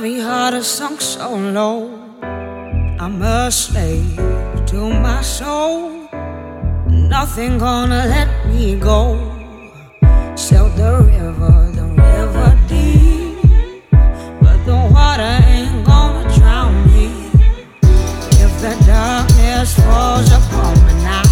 heavy heart is sunk so low. I'm a slave to my soul. Nothing gonna let me go. Sail the river deep, but the water ain't gonna drown me. If the darkness falls upon me now,